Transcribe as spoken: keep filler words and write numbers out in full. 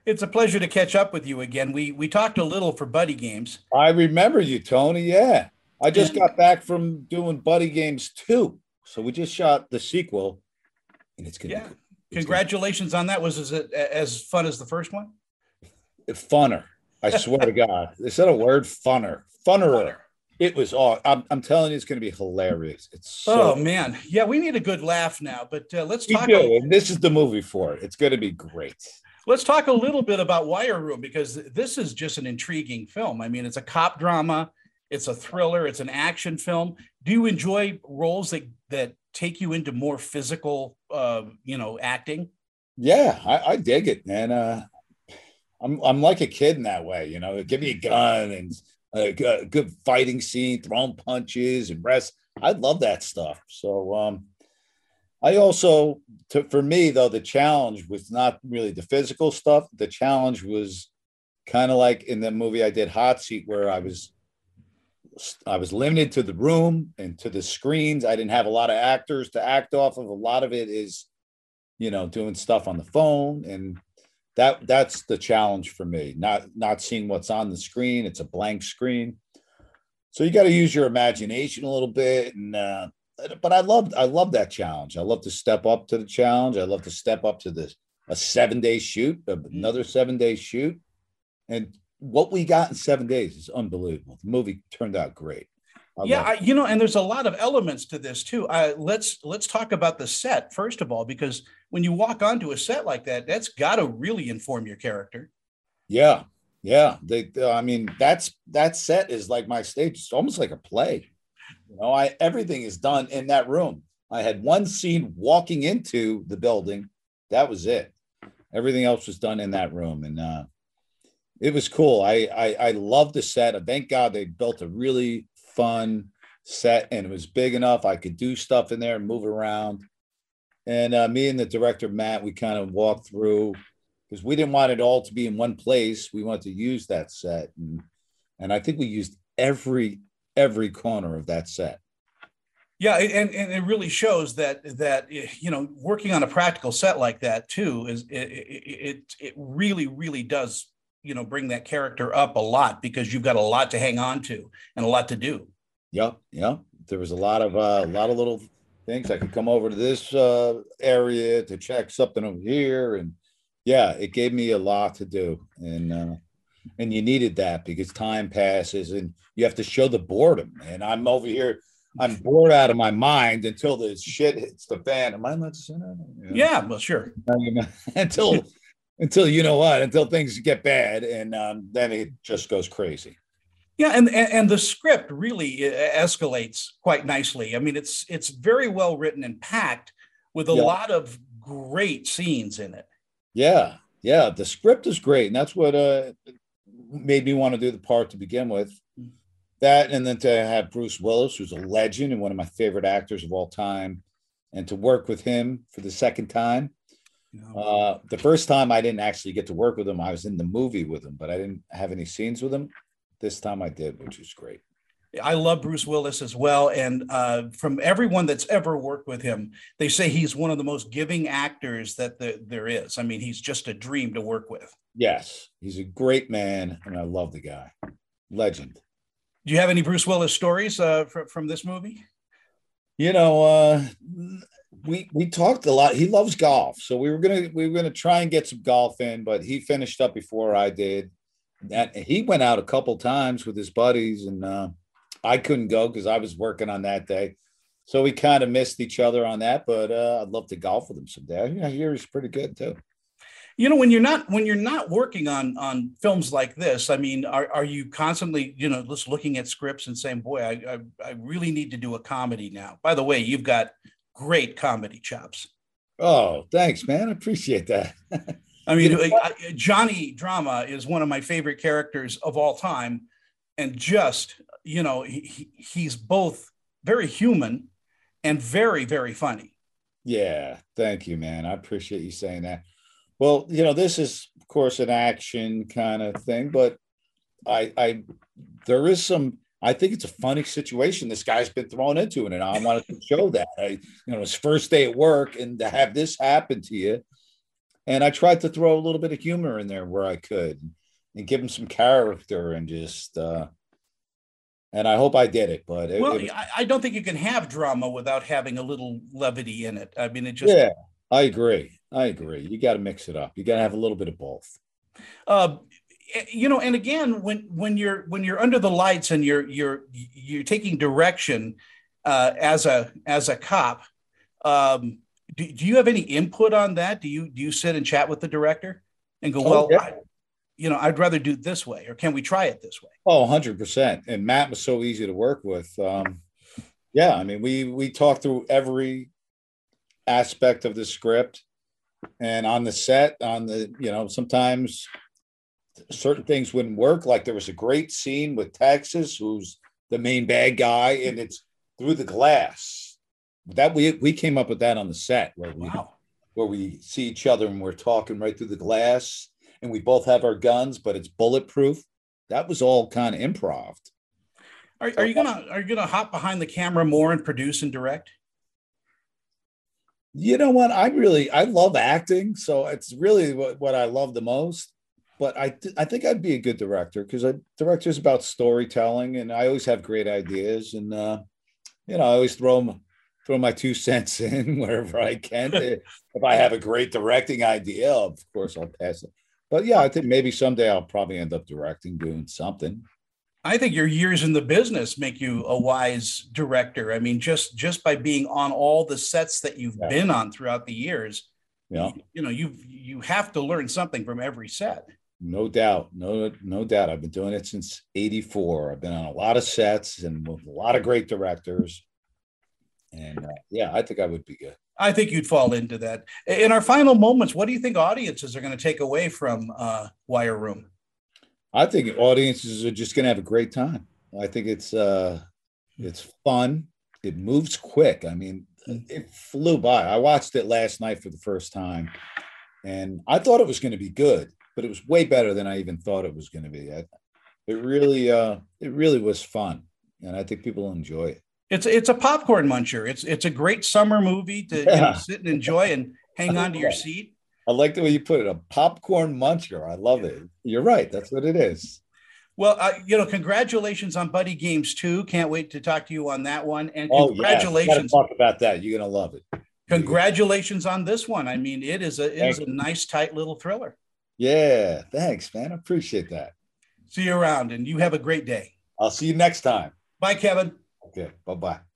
It's a pleasure to catch up with you again. We we talked a little for Buddy Games, I remember you, Tony. Yeah. I just and got back from doing Buddy Games two. So we just shot the sequel and it's gonna be yeah, cool. It's gonna congratulations on that. Was it as fun as the first one? be funner. I swear to God. Is that a word? Funner. Funnerer. Funner. It was all I'm, I'm telling you, it's gonna be hilarious. It's Oh so man, yeah, we need a good laugh now. But uh, let's we talk. do, A, and this is the movie for it. It's gonna be great. let's talk a little bit about Wire Room because this is just an intriguing film. I mean, it's a cop drama, it's a thriller, it's an action film. Do you enjoy roles that that take you into more physical, uh, you know, acting? Yeah, I, I dig it, man. Uh I'm I'm like a kid in that way, you know. Give me a gun and a good, good fighting scene, throwing punches and rest. I love that stuff. So um, I also, to, for me though, the challenge was not really the physical stuff. The challenge was kind of like in the movie I did, Hot Seat, where I was I was limited to the room and to the screens. I didn't have a lot of actors to act off of. A lot of it is, you know, doing stuff on the phone, and that that's the challenge for me. Not not seeing what's on the screen. It's a blank screen, so you got to use your imagination a little bit. And uh, but I love I love that challenge. I love to step up to the challenge. I love to step up to this a seven day shoot, another seven day shoot, and what we got in seven days is unbelievable. The movie turned out great. I Yeah, love I, it. you know, and there's a lot of elements to this too. Uh, let's let's talk about the set first of all, because when you walk onto a set like that, that's got to really inform your character. Yeah, yeah. They, I mean, that's that set is like my stage. It's almost like a play. You know, I everything is done in that room. I had one scene walking into the building. That was it. Everything else was done in that room, and uh, it was cool. I I, I love the set. Thank God they built a really fun set, and it was big enough I could do stuff in there and move around. And uh, me and the director Matt, we kind of walked through because we didn't want it all to be in one place. We wanted to use that set, and and I think we used every every corner of that set. Yeah, and, and it really shows that that you know working on a practical set like that too is it it, it really really does you know bring that character up a lot because you've got a lot to hang on to and a lot to do. Yep, yep. There was a lot of uh, a lot of little things. I could come over to this uh, area to check something over here, and yeah, it gave me a lot to do, and uh, and you needed that because time passes, and you have to show the boredom. And I'm over here, I'm bored out of my mind until the shit hits the fan. Am I allowed to say that? Yeah, well, sure. Yeah. until until you know what, until things get bad, and um, then it just goes crazy. Yeah, and, and and the script really uh, escalates quite nicely. I mean, it's it's very well written and packed with a Yeah. lot of great scenes in it. Yeah, yeah. The script is great, and that's what uh, made me want to do the part to begin with. That, and then to have Bruce Willis, who's a legend and one of my favorite actors of all time, and to work with him for the second time. You know? Uh, the first time I didn't actually get to work with him. I was in the movie with him, but I didn't have any scenes with him. This time I did, which was great. I love Bruce Willis as well. And uh, from everyone that's ever worked with him, they say he's one of the most giving actors that the, there is. I mean, he's just a dream to work with. Yes, he's a great man, and I love the guy. Legend. Do you have any Bruce Willis stories uh, fr- from this movie? You know, uh, we we talked a lot. He loves golf, so we were gonna we were gonna try and get some golf in, but he finished up before I did. That he went out a couple times with his buddies, and uh, I couldn't go because I was working on that day. So we kind of missed each other on that. But uh, I'd love to golf with him someday. I hear he's pretty good too. You know, when you're not when you're not working on on films like this, I mean, are are you constantly, you know, just looking at scripts and saying, "Boy, I I, I really need to do a comedy now." By the way, you've got great comedy chops. Oh, thanks, man. I appreciate that. I You mean, know, uh, uh, Johnny Drama is one of my favorite characters of all time, and just you know, he, he- he's both very human and very very funny. yeah, thank you, man. I appreciate you saying that. Well, you know, this is of course an action kind of thing, but I I there is some I think it's a funny situation this guy's been thrown into, and I wanted to show that. I, you know, his first day at work, and to have this happen to you, and I tried to throw a little bit of humor in there where I could, and give him some character, and just uh, and I hope I did it. But it, Well, it was, I, I don't think you can have drama without having a little levity in it. I mean, it just yeah, I agree. I agree. You got to mix it up. You got to have a little bit of both. uh, you know, and again, when when you're when you're under the lights and you're you're you're taking direction uh, as a as a cop, um, do, do you have any input on that? Do you do you sit and chat with the director and go, Oh well, yeah. I, you know, I'd rather do it this way, or can we try it this way? Oh, one hundred percent. And Matt was so easy to work with. Um, yeah, I mean, we we talked through every aspect of the script, and on the set, on the you know, sometimes certain things wouldn't work. Like there was a great scene with Texas, who's the main bad guy, and it's through the glass. That we we came up with that on the set where we Wow. where we see each other and we're talking right through the glass, and we both have our guns, but it's bulletproof. That was all kind of improv. Are, are you gonna are you gonna hop behind the camera more and produce and direct? You know what? I really I love acting, so it's really what, what I love the most. But I th- I think I'd be a good director because a director is about storytelling, and I always have great ideas, and uh, you know I always throw them, throw my two cents in wherever I can. If I have a great directing idea, of course I'll pass it. But yeah, I think maybe someday I'll probably end up directing, doing something. I think your years in the business make you a wise director. I mean, just just by being on all the sets that you've Yeah. been on throughout the years, Yeah. you, you know, you you have to learn something from every set. No doubt. No, no doubt. I've been doing it since eighty-four. I've been on a lot of sets and with a lot of great directors. And uh, yeah, I think I would be good. I think you'd fall into that. In our final moments, what do you think audiences are going to take away from uh, Wire Room? I think audiences are just going to have a great time. I think it's uh, it's fun. It moves quick. I mean, it flew by. I watched it last night for the first time, and I thought it was going to be good, but it was way better than I even thought it was going to be. I, it really, uh, it really was fun, and I think people will enjoy it. It's it's a popcorn muncher. It's it's a great summer movie to you know, Yeah. sit and enjoy and hang on to your seat. I like the way you put it, a popcorn muncher. I love it. You're right. That's what it is. Well, uh, you know, congratulations on Buddy Games two. Can't wait to talk to you on that one. And Oh, congratulations, yeah. Talk about that. You're gonna love it. congratulations on this one. I mean, it is a it is a nice, tight little thriller. Yeah. Thanks, man. I appreciate that. See you around, and you have a great day. I'll see you next time. Bye, Kevin. Okay. Bye bye.